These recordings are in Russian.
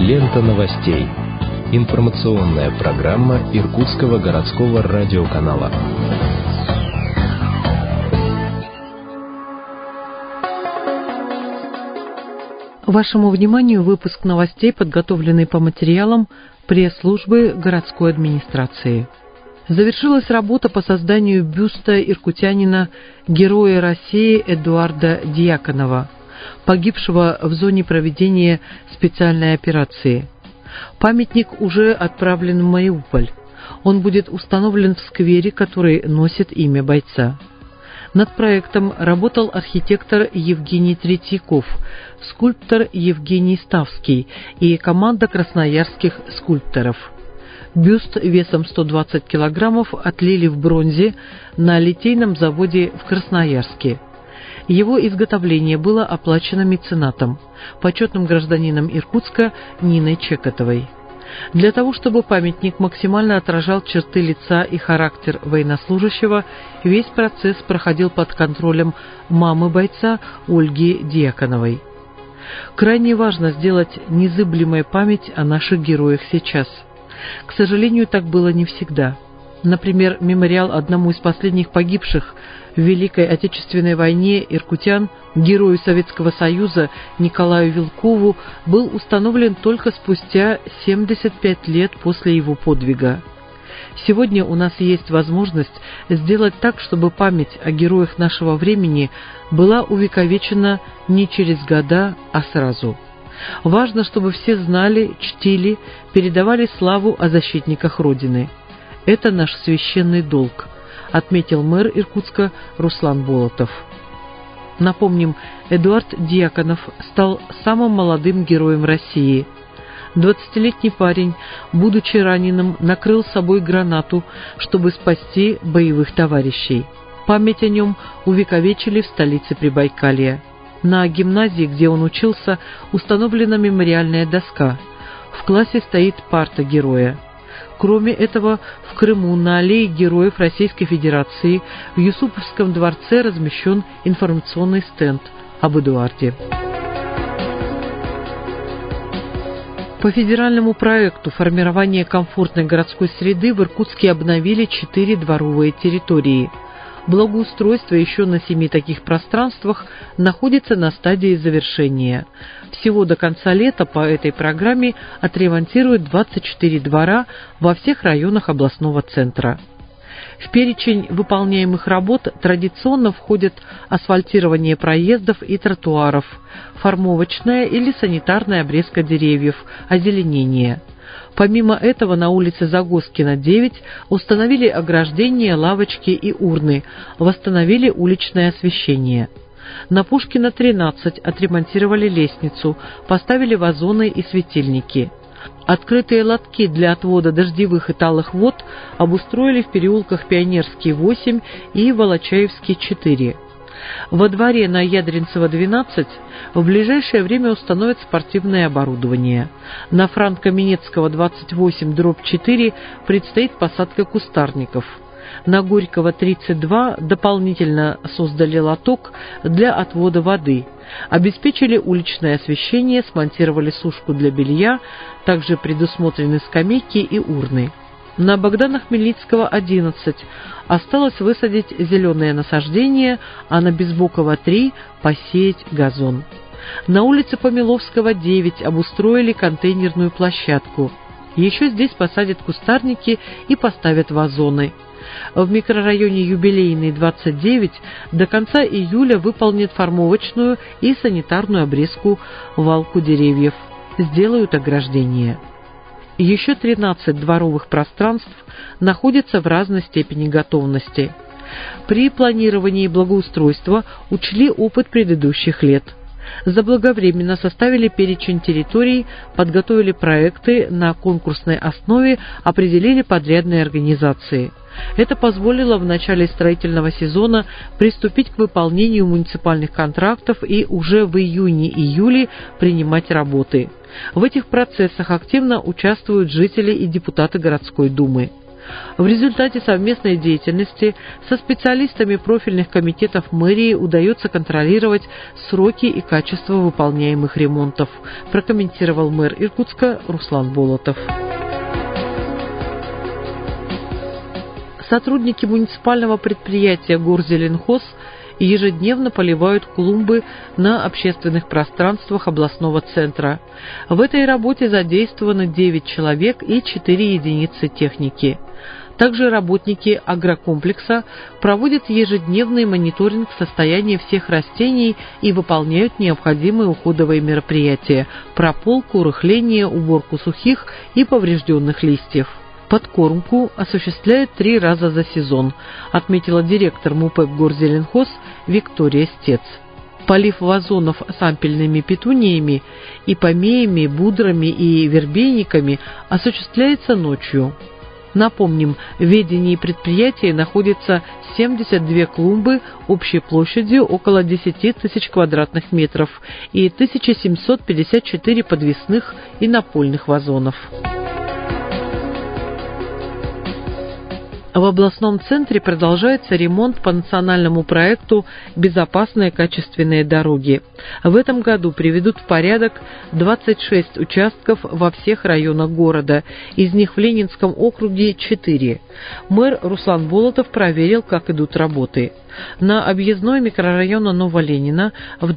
Лента новостей. Информационная программа Иркутского городского радиоканала. Вашему вниманию выпуск новостей, подготовленный по материалам пресс-службы городской администрации. Завершилась работа по созданию бюста иркутянина, Героя России Эдуарда Дьяконова, погибшего в зоне проведения специальной операции. Памятник уже отправлен в Мариуполь. Он будет установлен в сквере, который носит имя бойца. Над проектом работал архитектор Евгений Третьяков, скульптор Евгений Ставский и команда красноярских скульпторов. Бюст весом 120 килограммов отлили в бронзе на литейном заводе в Красноярске. Его изготовление было оплачено меценатом, почетным гражданином Иркутска Ниной Чекотовой. Для того, чтобы памятник максимально отражал черты лица и характер военнослужащего, весь процесс проходил под контролем мамы бойца Ольги Дьяконовой. Крайне важно сделать незыблемой память о наших героях сейчас. К сожалению, так было не всегда. Например, мемориал одному из последних погибших в Великой Отечественной войне иркутян, герою Советского Союза Николаю Вилкову, был установлен только спустя 75 лет после его подвига. Сегодня у нас есть возможность сделать так, чтобы память о героях нашего времени была увековечена не через года, а сразу. Важно, чтобы все знали, чтили, передавали славу о защитниках Родины. Это наш священный долг, отметил мэр Иркутска Руслан Болотов. Напомним, Эдуард Дьяконов стал самым молодым героем России. 20-летний парень, будучи раненым, накрыл собой гранату, чтобы спасти боевых товарищей. Память о нем увековечили в столице Прибайкалья. На гимназии, где он учился, установлена мемориальная доска. В классе стоит парта героя. Кроме этого, в Крыму на аллее Героев Российской Федерации в Юсуповском дворце размещен информационный стенд об Эдуарде. По федеральному проекту формирования комфортной городской среды в Иркутске обновили 4 дворовые территории. Благоустройство еще на 7 таких пространствах находится на стадии завершения. Всего до конца лета по этой программе отремонтируют 24 двора во всех районах областного центра. В перечень выполняемых работ традиционно входят асфальтирование проездов и тротуаров, формовочная или санитарная обрезка деревьев, озеленение. Помимо этого на улице Загоскина, 9 установили ограждения, лавочки и урны, восстановили уличное освещение. На Пушкина, 13 отремонтировали лестницу, поставили вазоны и светильники. Открытые лотки для отвода дождевых и талых вод обустроили в переулках Пионерский, 8 и Волочаевский, 4. Во дворе на Ядринцева, 12 в ближайшее время установят спортивное оборудование. На Франко-Минецкого, 28/4 предстоит посадка кустарников. На Горького, 32 дополнительно создали лоток для отвода воды. Обеспечили уличное освещение, смонтировали сушку для белья, также предусмотрены скамейки и урны. На Богдана Хмельницкого, 11 осталось высадить зеленые насаждения, а на Безбокова, 3 посеять газон. На улице Помиловского, 9 обустроили контейнерную площадку. Еще здесь посадят кустарники и поставят вазоны. В микрорайоне Юбилейный, 29 до конца июля выполнят формовочную и санитарную обрезку, валку деревьев, сделают ограждение. Еще 13 дворовых пространств находятся в разной степени готовности. При планировании благоустройства учли опыт предыдущих лет. Заблаговременно составили перечень территорий, подготовили проекты на конкурсной основе, определили подрядные организации. Это позволило в начале строительного сезона приступить к выполнению муниципальных контрактов и уже в июне-июле принимать работы. В этих процессах активно участвуют жители и депутаты городской думы. В результате совместной деятельности со специалистами профильных комитетов мэрии удается контролировать сроки и качество выполняемых ремонтов, прокомментировал мэр Иркутска Руслан Болотов. Сотрудники муниципального предприятия «Горзеленхоз» ежедневно поливают клумбы на общественных пространствах областного центра. В этой работе задействованы 9 человек и 4 единицы техники. Также работники агрокомплекса проводят ежедневный мониторинг состояния всех растений и выполняют необходимые уходовые мероприятия – прополку, рыхление, уборку сухих и поврежденных листьев. Подкормку осуществляют 3 раза за сезон, отметила директор МУПЭП «Горзеленхоз» Виктория Стец. Полив вазонов с ампельными петуниями, ипомеями, будрами и вербейниками осуществляется ночью. Напомним, в ведении предприятия находится 72 клумбы общей площадью около 10 тысяч квадратных метров и 1754 подвесных и напольных вазонов. В областном центре продолжается ремонт по национальному проекту «Безопасные качественные дороги». В этом году приведут в порядок 26 участков во всех районах города, из них в Ленинском округе 4. Мэр Руслан Болотов проверил, как идут работы. На объездной микрорайона Новоленина в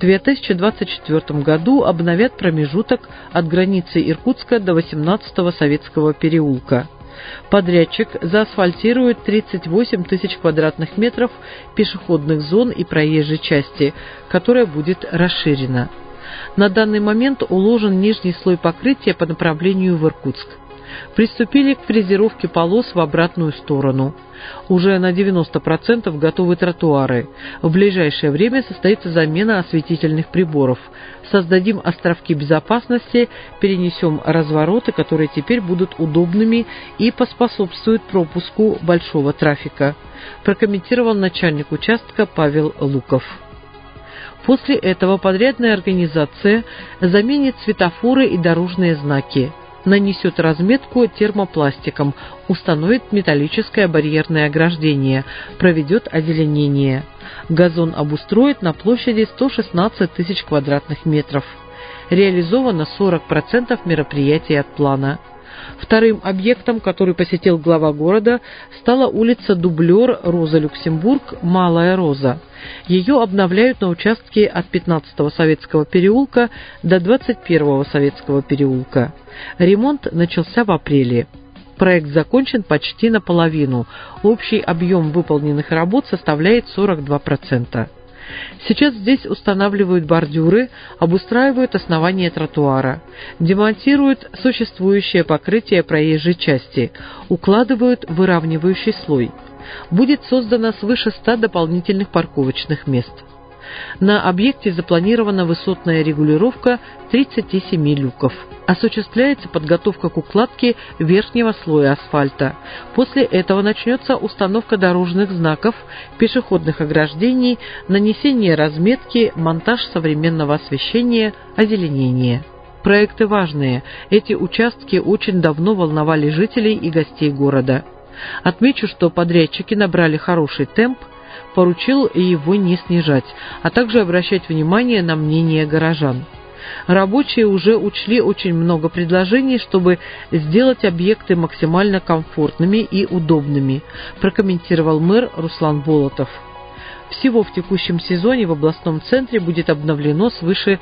2024 году обновят промежуток от границы Иркутска до 18-го Советского переулка. Подрядчик заасфальтирует 38 тысяч квадратных метров пешеходных зон и проезжей части, которая будет расширена. На данный момент уложен нижний слой покрытия по направлению в Иркутск. Приступили к фрезеровке полос в обратную сторону. Уже на 90% готовы тротуары. В ближайшее время состоится замена осветительных приборов. Создадим островки безопасности, перенесем развороты, которые теперь будут удобными и поспособствуют пропуску большого трафика, прокомментировал начальник участка Павел Луков. После этого подрядная организация заменит светофоры и дорожные знаки, нанесет разметку термопластиком, установит металлическое барьерное ограждение, проведет озеленение. Газон обустроит на площади 116 тысяч квадратных метров. Реализовано 40% мероприятий от плана. Вторым объектом, который посетил глава города, стала улица Дублер Роза Люксембург, Малая Роза. Ее обновляют на участке от 15-го Советского переулка до 21-го Советского переулка. Ремонт начался в апреле. Проект закончен почти наполовину. Общий объем выполненных работ составляет 42%. Сейчас здесь устанавливают бордюры, обустраивают основание тротуара, демонтируют существующее покрытие проезжей части, укладывают выравнивающий слой. Будет создано свыше 100 дополнительных парковочных мест. На объекте запланирована высотная регулировка 37 люков. Осуществляется подготовка к укладке верхнего слоя асфальта. После этого начнется установка дорожных знаков, пешеходных ограждений, нанесение разметки, монтаж современного освещения, озеленение. Проекты важные. Эти участки очень давно волновали жителей и гостей города. Отмечу, что подрядчики набрали хороший темп, поручил его не снижать, а также обращать внимание на мнение горожан. Рабочие уже учли очень много предложений, чтобы сделать объекты максимально комфортными и удобными, прокомментировал мэр Руслан Болотов. Всего в текущем сезоне в областном центре будет обновлено свыше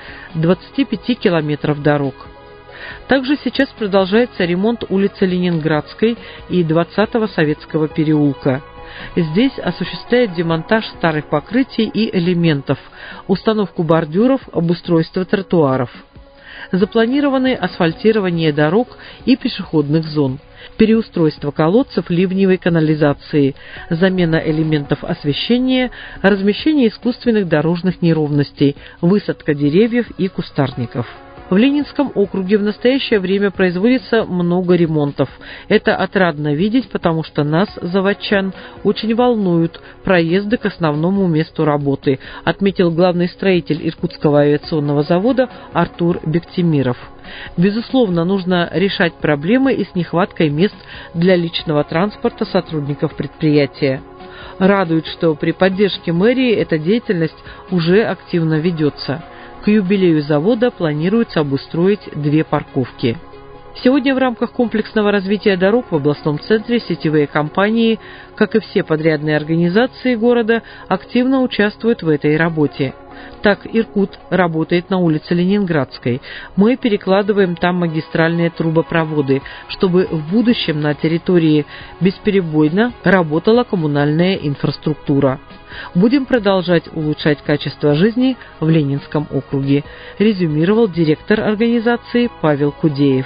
25 километров дорог. Также сейчас продолжается ремонт улицы Ленинградской и 20-го Советского переулка. Здесь осуществляют демонтаж старых покрытий и элементов, установку бордюров, обустройство тротуаров. Запланированы асфальтирование дорог и пешеходных зон, переустройство колодцев ливневой канализации, замена элементов освещения, размещение искусственных дорожных неровностей, высадка деревьев и кустарников. В Ленинском округе в настоящее время производится много ремонтов. Это отрадно видеть, потому что нас, заводчан, очень волнуют проезды к основному месту работы, отметил главный строитель Иркутского авиационного завода Артур Бектимиров. Безусловно, нужно решать проблемы и с нехваткой мест для личного транспорта сотрудников предприятия. Радует, что при поддержке мэрии эта деятельность уже активно ведется. К юбилею завода планируется обустроить 2 парковки. Сегодня в рамках комплексного развития дорог в областном центре сетевые компании, как и все подрядные организации города, активно участвуют в этой работе. Так, Иркут работает на улице Ленинградской. Мы перекладываем там магистральные трубопроводы, чтобы в будущем на территории бесперебойно работала коммунальная инфраструктура. Будем продолжать улучшать качество жизни в Ленинском округе, резюмировал директор организации Павел Кудеев.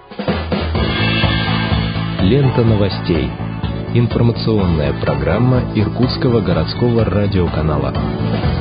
Лента новостей. Информационная программа Иркутского городского радиоканала.